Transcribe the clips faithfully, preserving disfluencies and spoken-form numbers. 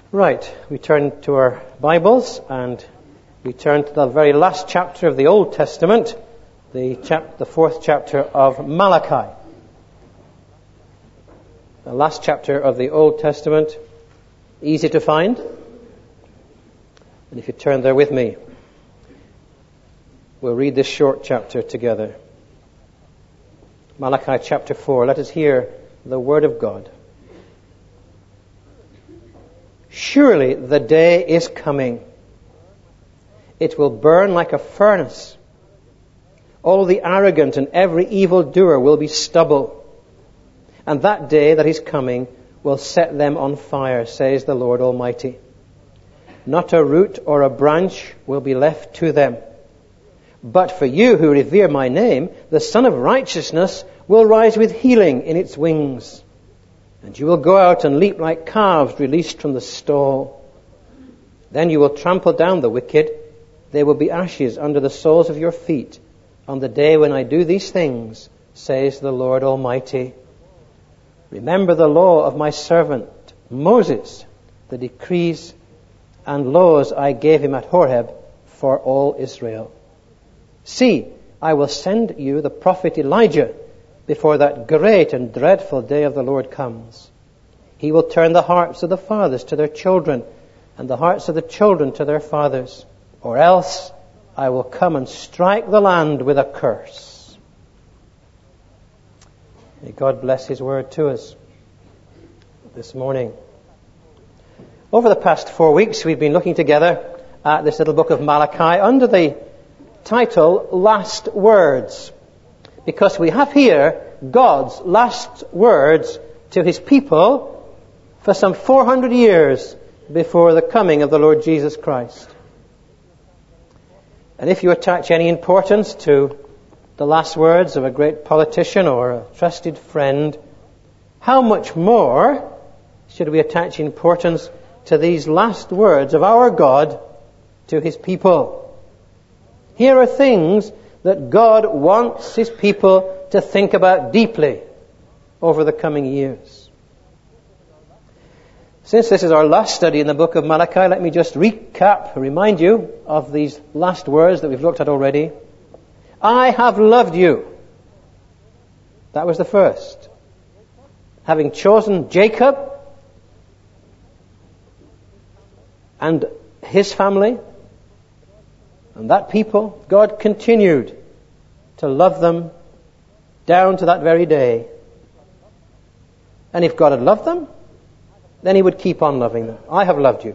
Right, we turn to our Bibles and we turn to the very last chapter of the Old Testament, the, chap- the fourth chapter of Malachi. The last chapter of the Old Testament, easy to find. And if you turn there with me, we'll read this short chapter together. Malachi chapter four. Let us hear the word of God. Surely the day is coming. It will burn like a furnace. All the arrogant and every evildoer will be stubble. And that day that is coming will set them on fire, says the Lord Almighty. Not a root or a branch will be left to them. But for you who revere my name, the Son of Righteousness will rise with healing in its wings. And you will go out and leap like calves released from the stall. Then you will trample down the wicked. They will be ashes under the soles of your feet on the day when I do these things, says the Lord Almighty. Remember the law of my servant Moses, the decrees and laws I gave him at Horeb for all Israel. See, I will send you the prophet Elijah before that great and dreadful day of the Lord comes. He will turn the hearts of the fathers to their children and the hearts of the children to their fathers, or else I will come and strike the land with a curse. May God bless His word to us this morning. Over the past four weeks, we've been looking together at this little book of Malachi under the title, Last Words, because we have here God's last words to His people for some four hundred years before the coming of the Lord Jesus Christ. And if you attach any importance to the last words of a great politician or a trusted friend, how much more should we attach importance to these last words of our God to His people? Here are things that God wants His people to think about deeply over the coming years. Since this is our last study in the book of Malachi, let me just recap, remind you of these last words that we've looked at already. I have loved you. That was the first. Having chosen Jacob and his family and that people, God continued to love them down to that very day. And if God had loved them, then He would keep on loving them. I have loved you.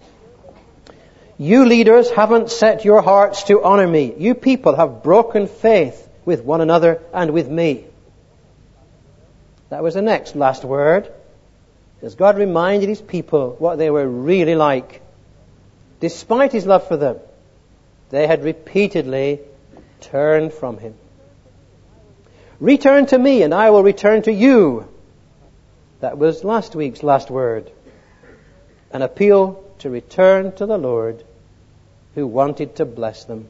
You leaders haven't set your hearts to honor me. You people have broken faith with one another and with me. That was the next last word, as God reminded His people what they were really like. Despite His love for them, they had repeatedly turned from Him. Return to me and I will return to you. That was last week's last word. An appeal to return to the Lord who wanted to bless them.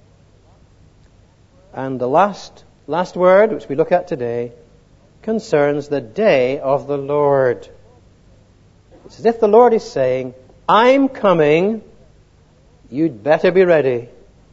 And the last, last word, which we look at today, concerns the day of the Lord. It's as if the Lord is saying, I'm coming, you'd better be ready.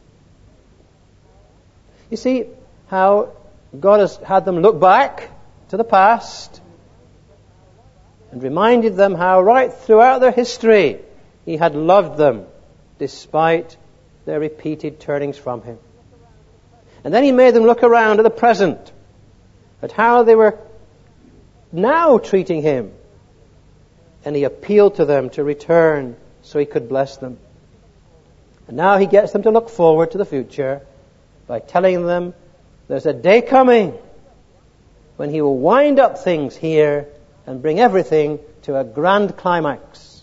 You see how God has had them look back to the past and reminded them how right throughout their history He had loved them despite their repeated turnings from Him. And then He made them look around at the present, at how they were now treating Him. And He appealed to them to return so He could bless them. And now He gets them to look forward to the future by telling them there's a day coming when He will wind up things here and bring everything to a grand climax.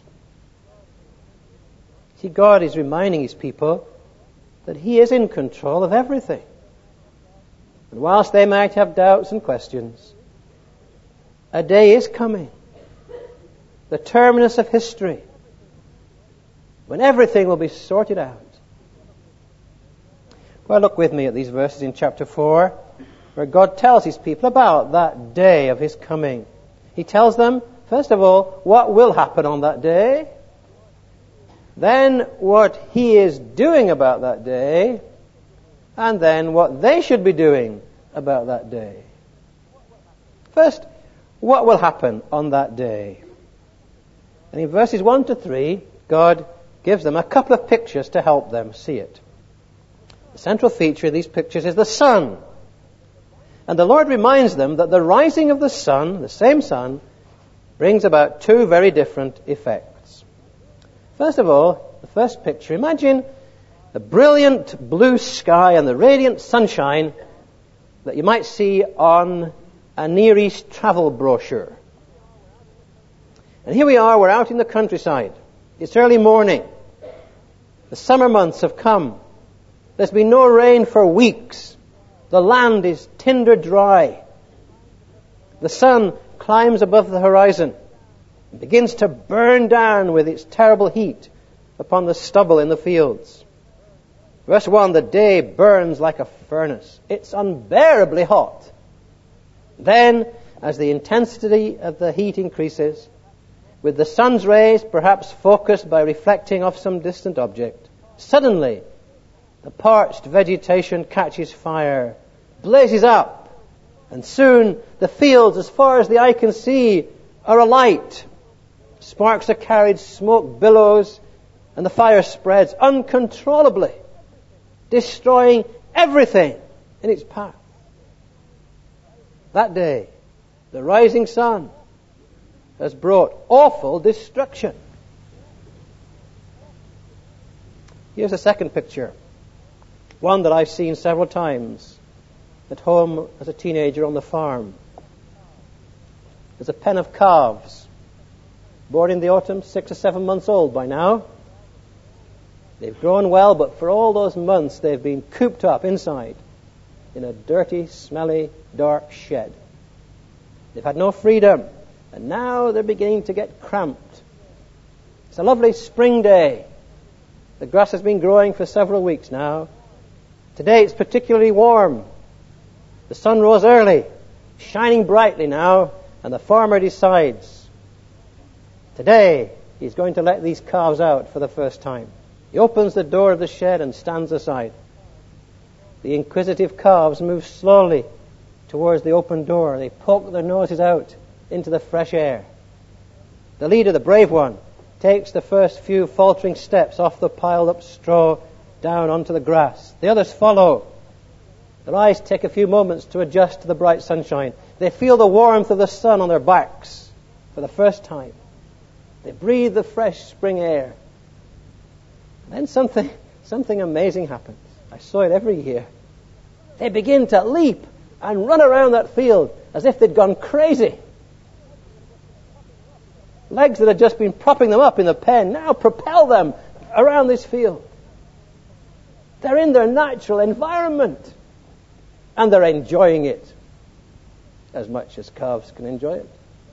See, God is reminding His people that He is in control of everything. And whilst they might have doubts and questions, a day is coming, the terminus of history, when everything will be sorted out. Well, look with me at these verses in chapter four, where God tells His people about that day of His coming. He tells them, first of all, what will happen on that day. then what he is doing about that day, and then what they should be doing about that day. First, what will happen on that day? And in verses one to three, God gives them a couple of pictures to help them see it. The central feature of these pictures is the sun. And the Lord reminds them that the rising of the sun, the same sun, brings about two very different effects. First of all, the first picture, imagine the brilliant blue sky and the radiant sunshine that you might see on a Near East travel brochure. And here we are, we're out in the countryside. It's early morning. The summer months have come. There's been no rain for weeks. The land is tinder dry. The sun climbs above the horizon and begins to burn down with its terrible heat upon the stubble in the fields. Verse one, the day burns like a furnace. It's unbearably hot. Then, as the intensity of the heat increases, with the sun's rays perhaps focused by reflecting off some distant object, suddenly the parched vegetation catches fire, blazes up, and soon the fields, as far as the eye can see, are alight. Sparks are carried, smoke billows, and the fire spreads uncontrollably, destroying everything in its path. That day, the rising sun has brought awful destruction. Here's a second picture, one that I've seen several times at home as a teenager on the farm. There's a pen of calves, born in the autumn, six or seven months old by now. They've grown well, but for all those months they've been cooped up inside in a dirty, smelly, dark shed. They've had no freedom, and now they're beginning to get cramped. It's a lovely spring day. The grass has been growing for several weeks now. Today it's particularly warm. The sun rose early, shining brightly now, and the farmer decides today he's going to let these calves out for the first time. He opens the door of the shed and stands aside. The inquisitive calves move slowly towards the open door. They poke their noses out into the fresh air. The leader, the brave one, takes the first few faltering steps off the piled up straw down onto the grass. The others follow. Their eyes take a few moments to adjust to the bright sunshine. They feel the warmth of the sun on their backs for the first time. They breathe the fresh spring air. Then something, something amazing happens. I saw it every year. They begin to leap and run around that field as if they'd gone crazy. Legs that had just been propping them up in the pen now propel them around this field. They're in their natural environment, and they're enjoying it as much as calves can enjoy it.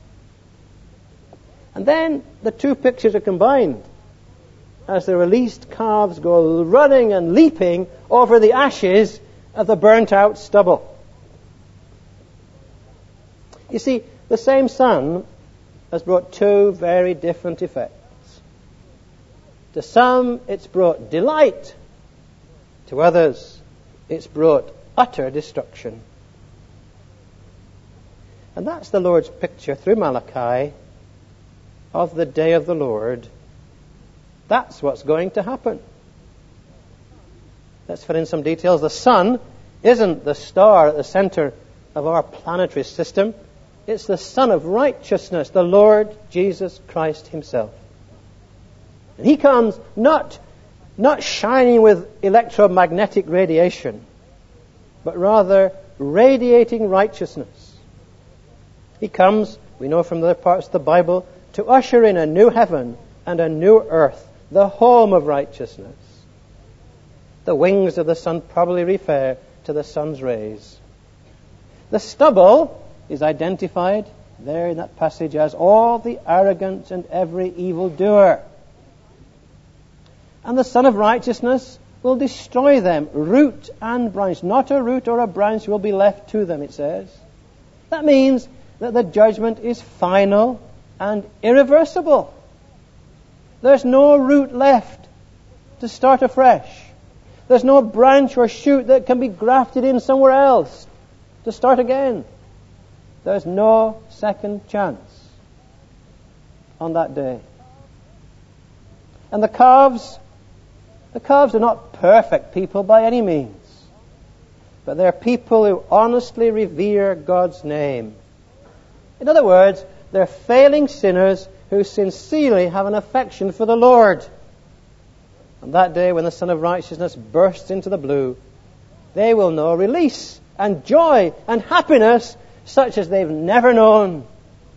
And then the two pictures are combined as the released calves go running and leaping over the ashes of the burnt-out stubble. You see, the same sun has brought two very different effects. To some, it's brought delight. To others, it's brought utter destruction. And that's the Lord's picture through Malachi of the day of the Lord. That's what's going to happen. Let's fill in some details. The sun isn't the star at the center of our planetary system. It's the Son of Righteousness, the Lord Jesus Christ himself. And he comes not, not shining with electromagnetic radiation, but rather radiating righteousness. He comes, we know from other parts of the Bible, to usher in a new heaven and a new earth, the home of righteousness. The wings of the sun probably refer to the sun's rays. The stubble is identified there in that passage as all the arrogant and every evildoer. And the Son of Righteousness will destroy them, root and branch. Not a root or a branch will be left to them, it says. That means that the judgment is final and irreversible. There's no root left to start afresh. There's no branch or shoot that can be grafted in somewhere else to start again. There's no second chance on that day. And the calves, the calves are not perfect people by any means, but they're people who honestly revere God's name. In other words, they're failing sinners who sincerely have an affection for the Lord. On that day when the Son of Righteousness bursts into the blue, they will know release and joy and happiness such as they've never known.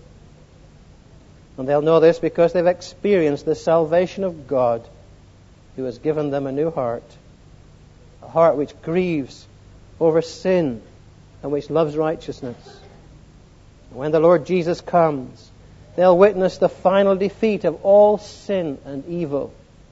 And they'll know this because they've experienced the salvation of God, who has given them a new heart, a heart which grieves over sin and which loves righteousness. When the Lord Jesus comes, they'll witness the final defeat of all sin and evil.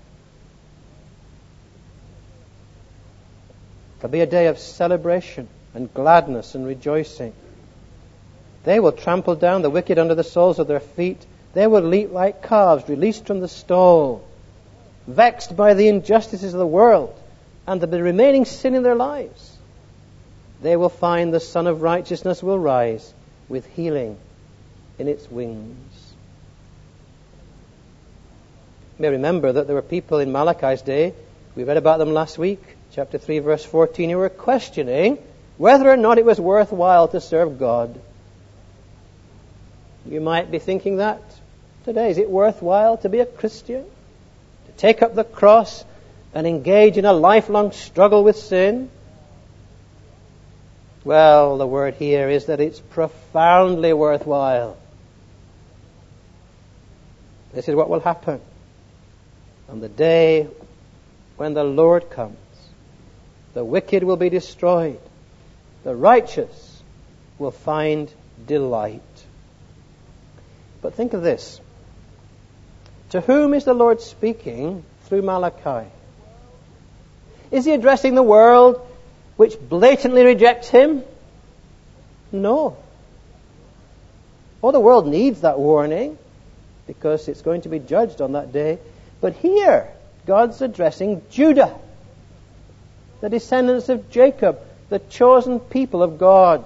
It'll be a day of celebration and gladness and rejoicing. They will trample down the wicked under the soles of their feet. They will leap like calves released from the stall, vexed by the injustices of the world and the remaining sin in their lives. They will find the Son of Righteousness will rise with healing in its wings. You may remember that there were people in Malachi's day, we read about them last week, chapter three, verse fourteen, who were questioning whether or not it was worthwhile to serve God. You might be thinking that today. Is it worthwhile to be a Christian? To take up the cross and engage in a lifelong struggle with sin? Well, the word here is that it's profoundly worthwhile. This is what will happen on the day when the Lord comes. The wicked will be destroyed. The righteous will find delight. But think of this. To whom is the Lord speaking through Malachi? Is he addressing the world which blatantly rejects him? No. Oh, the world needs that warning because it's going to be judged on that day. But here, God's addressing Judah, the descendants of Jacob, the chosen people of God.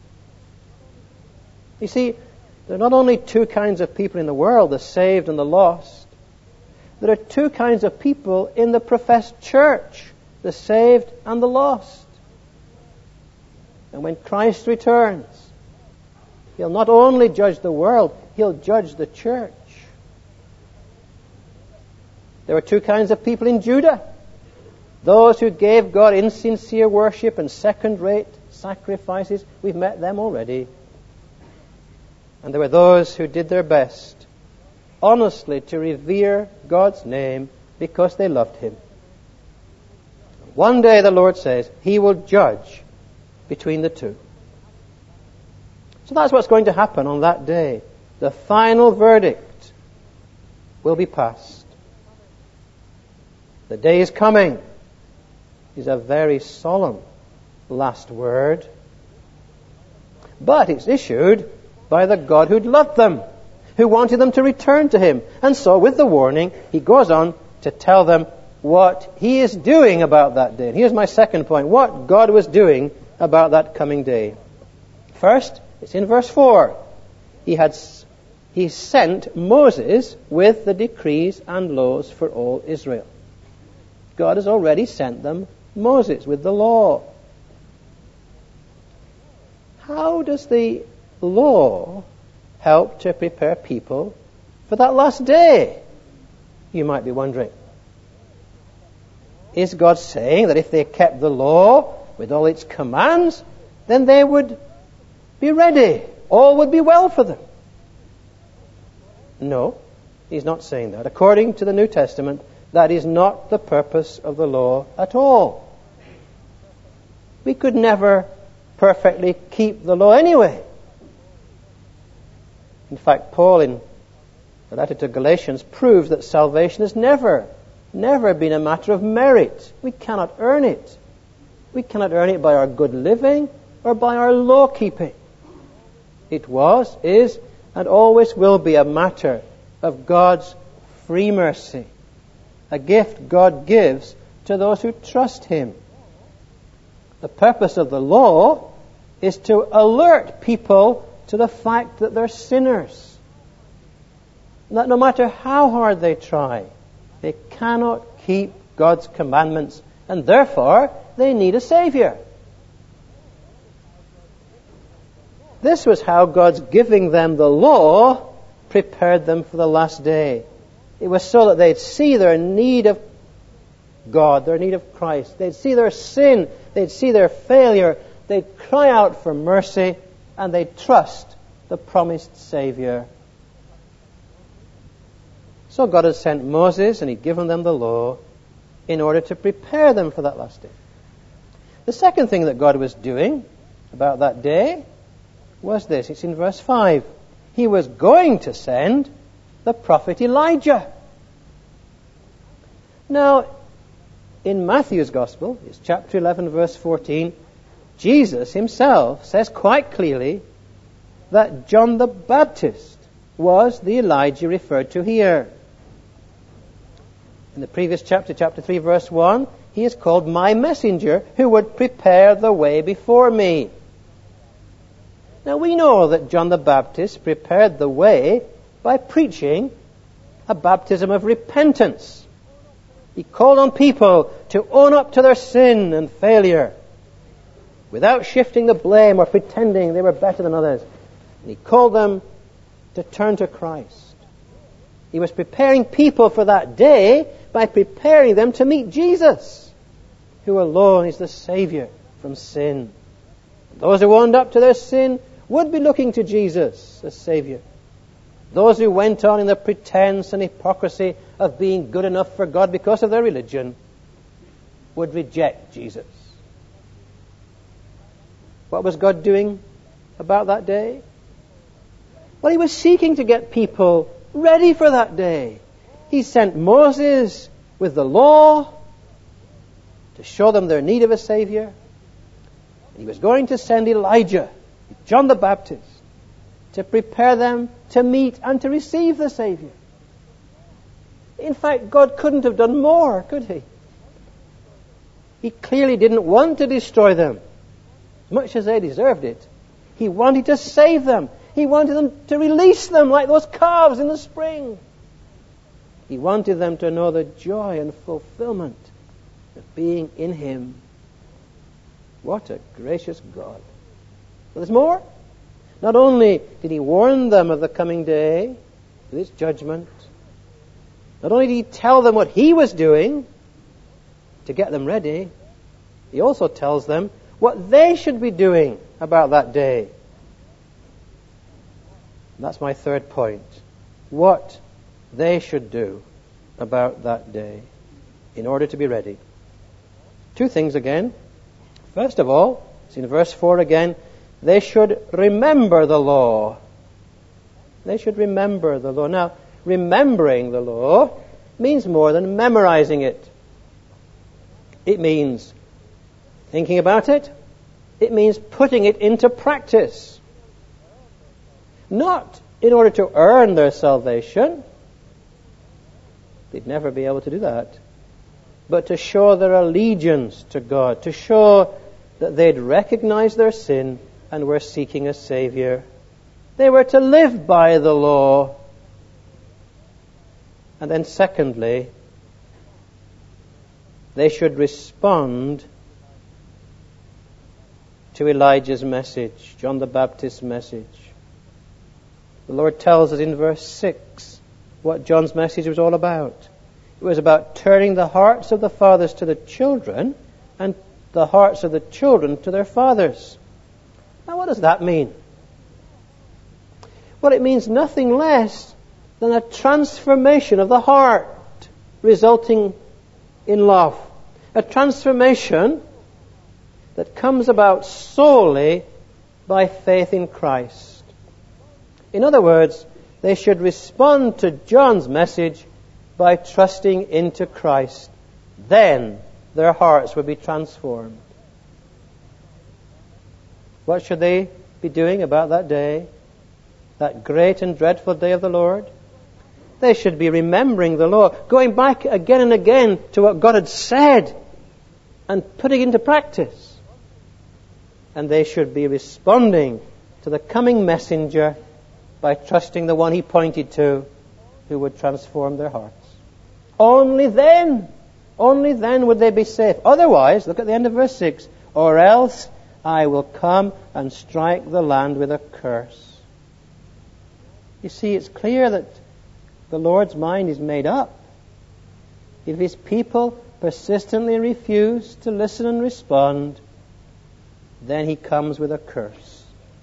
You see, there are not only two kinds of people in the world, the saved and the lost. There are two kinds of people in the professed church, the saved and the lost. And when Christ returns, he'll not only judge the world, he'll judge the church. There were two kinds of people in Judah. Those who gave God insincere worship and second-rate sacrifices. We've met them already. And there were those who did their best, honestly, to revere God's name because they loved him. One day, the Lord says, he will judge between the two. So that's what's going to happen on that day. The final verdict will be passed. The day is coming is a very solemn last word. But it's issued by the God who'd loved them, who wanted them to return to him. And so with the warning, he goes on to tell them what he is doing about that day. And here's my second point, what God was doing about that coming day. First, it's in verse four. He had he sent Moses with the decrees and laws for all Israel. God has already sent them Moses with the law. How does the law help to prepare people for that last day? You might be wondering. Is God saying that if they kept the law with all its commands, then they would be ready? All would be well for them? No, he's not saying that. According to the New Testament, that is not the purpose of the law at all. We could never perfectly keep the law anyway. In fact, Paul in the letter to Galatians proves that salvation has never, never been a matter of merit. We cannot earn it. We cannot earn it by our good living or by our law keeping. It was, is, and always will be a matter of God's free mercy a gift God gives to those who trust Him. The purpose of the law is to alert people to the fact that they're sinners. That no matter how hard they try, they cannot keep God's commandments, and therefore they need a Savior. This was how God's giving them the law prepared them for the last day. It was so that they'd see their need of God, their need of Christ. They'd see their sin, they'd see their failure, they'd cry out for mercy, and they'd trust the promised Savior. So God had sent Moses, and He'd given them the law in order to prepare them for that last day. The second thing that God was doing about that day was this. It's in verse five. He was going to send the prophet Elijah. Now, in Matthew's Gospel, it's chapter eleven, verse fourteen, Jesus Himself says quite clearly that John the Baptist was the Elijah referred to here. In the previous chapter, chapter three, verse one, He is called my messenger who would prepare the way before me. Now we know that John the Baptist prepared the way by preaching a baptism of repentance. He called on people to own up to their sin and failure without shifting the blame or pretending they were better than others. And he called them to turn to Christ. He was preparing people for that day by preparing them to meet Jesus, who alone is the Savior from sin. Those who owned up to their sin would be looking to Jesus as Savior. Those who went on in the pretense and hypocrisy of being good enough for God because of their religion would reject Jesus. What was God doing about that day? Well, He was seeking to get people ready for that day. He sent Moses with the law to show them their need of a Savior. He was going to send Elijah, John the Baptist, to prepare them to meet and to receive the Savior. In fact, God couldn't have done more, could He? He clearly didn't want to destroy them, as much as they deserved it. He wanted to save them. He wanted them to release them like those calves in the spring. He wanted them to know the joy and fulfillment of being in Him. What a gracious God. But there's more. Not only did He warn them of the coming day with its judgment, not only did He tell them what He was doing to get them ready, He also tells them what they should be doing about that day. And that's my third point. What they should do about that day in order to be ready. Two things again. First of all, it's in verse four again, they should remember the law. They should remember the law. Now, remembering the law means more than memorizing it. It means thinking about it. It means putting it into practice. Not in order to earn their salvation. They'd never be able to do that. But to show their allegiance to God. To show that they'd recognized their sin and were seeking a Savior. They were to live by the law. And then secondly, they should respond to Elijah's message, John the Baptist's message. The Lord tells us in verse six what John's message was all about. It was about turning the hearts of the fathers to the children and the hearts of the children to their fathers. Now, what does that mean? Well, it means nothing less than a transformation of the heart resulting in love. A transformation that comes about solely by faith in Christ. In other words, they should respond to John's message by trusting into Christ. Then their hearts will be transformed. What should they be doing about that day? That great and dreadful day of the Lord? They should be remembering the law, going back again and again to what God had said and putting it into practice. And they should be responding to the coming messenger by trusting the one he pointed to, who would transform their hearts. Only then, only then would they be safe. Otherwise, look at the end of verse six, or else I will come and strike the land with a curse. You see, it's clear that the Lord's mind is made up. If his people persistently refuse to listen and respond, then he comes with a curse.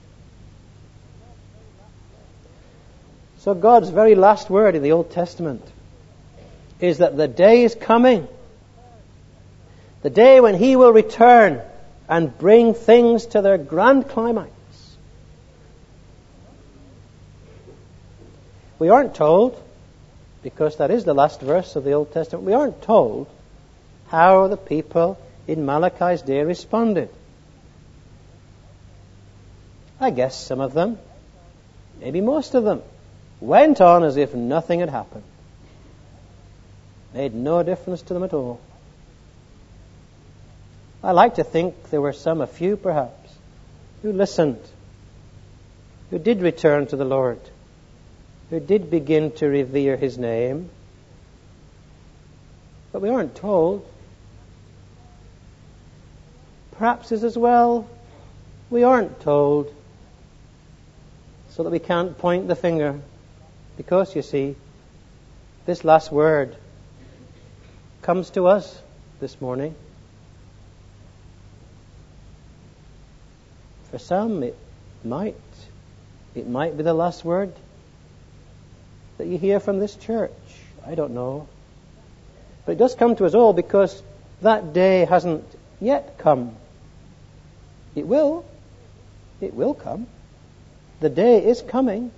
So God's very last word in the Old Testament is that the day is coming, the day when he will return and bring things to their grand climax. We aren't told, because that is the last verse of the Old Testament, we aren't told how the people in Malachi's day responded. I guess some of them, maybe most of them, went on as if nothing had happened. Made no difference to them at all. I like to think there were some, a few perhaps, who listened, who did return to the Lord, who did begin to revere his name. But we aren't told. Perhaps it's as well we aren't told, so that we can't point the finger. Because, you see, this last word comes to us this morning. For some, it might, it might be the last word that you hear from this church. I don't know. But it does come to us all because that day hasn't yet come. It will. It will come. The day is coming.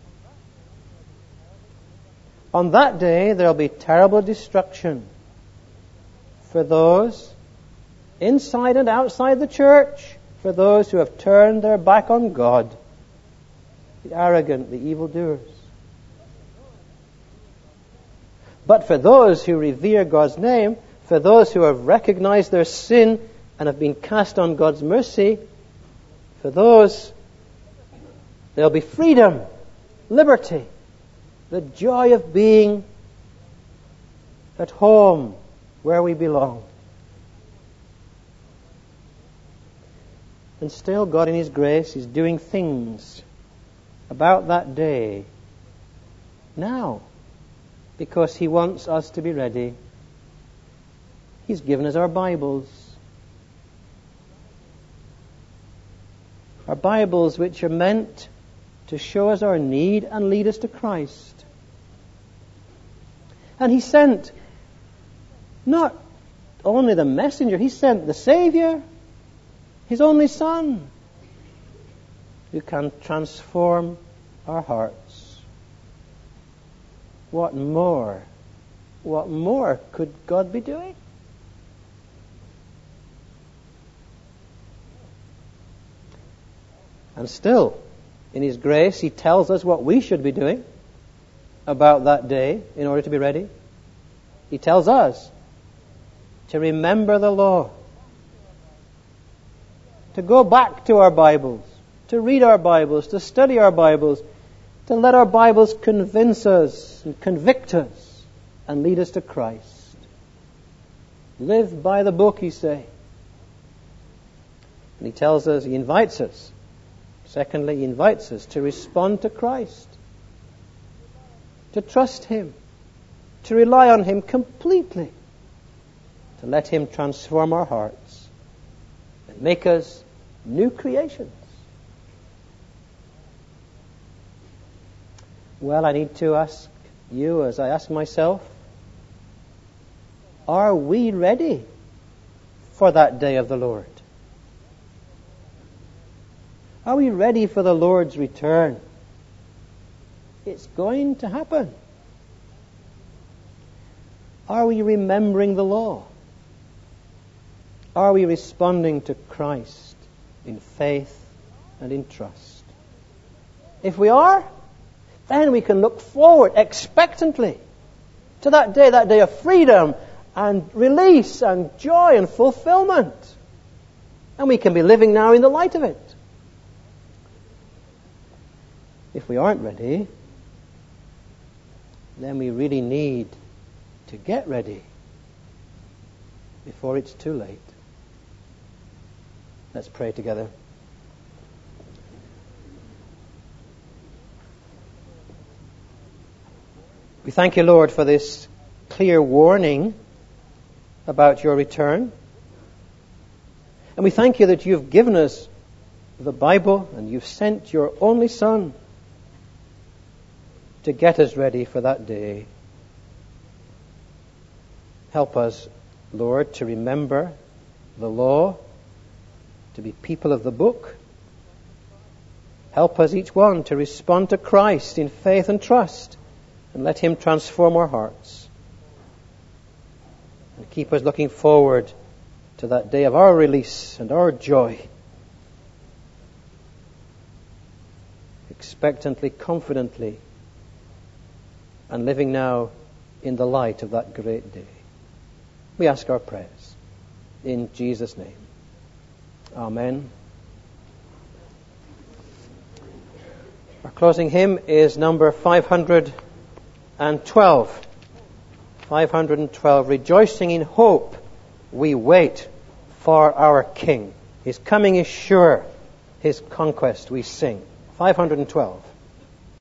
On that day, there will be terrible destruction for those inside and outside the church, for those who have turned their back on God, the arrogant, the evildoers. But for those who revere God's name, for those who have recognized their sin and have been cast on God's mercy, for those, there'll be freedom, liberty, the joy of being at home where we belong. And still, God in his grace is doing things about that day now, because he wants us to be ready. He's given us our Bibles. Our Bibles which are meant to show us our need and lead us to Christ. And he sent not only the messenger, he sent the Savior, his only Son, who can transform our hearts. What more, what more could God be doing? And still, in his grace, he tells us what we should be doing about that day in order to be ready. He tells us to remember the law, to go back to our Bibles, to read our Bibles, to study our Bibles, to let our Bibles convince us and convict us and lead us to Christ. Live by the book, he says. And he tells us, he invites us. Secondly, he invites us to respond to Christ, to trust him, to rely on him completely, to let him transform our hearts and make us new creations. Well, I need to ask you, as I ask myself, are we ready for that day of the Lord? Are we ready for the Lord's return? It's going to happen. Are we remembering the law? Are we responding to Christ in faith and in trust? If we are, then we can look forward expectantly to that day, that day of freedom and release and joy and fulfillment. And we can be living now in the light of it. If we aren't ready, then we really need to get ready before it's too late. Let's pray together. We thank you, Lord, for this clear warning about your return. And we thank you that you've given us the Bible and you've sent your only Son to get us ready for that day. Help us, Lord, to remember the law, to be people of the book. Help us each one to respond to Christ in faith and trust, and let him transform our hearts. And keep us looking forward to that day of our release and our joy. Expectantly, confidently, and living now in the light of that great day. We ask our prayers in Jesus' name. Amen. Our closing hymn is number five hundred twelve. five hundred twelve. Rejoicing in hope, we wait for our King. His coming is sure. His conquest we sing. five hundred twelve.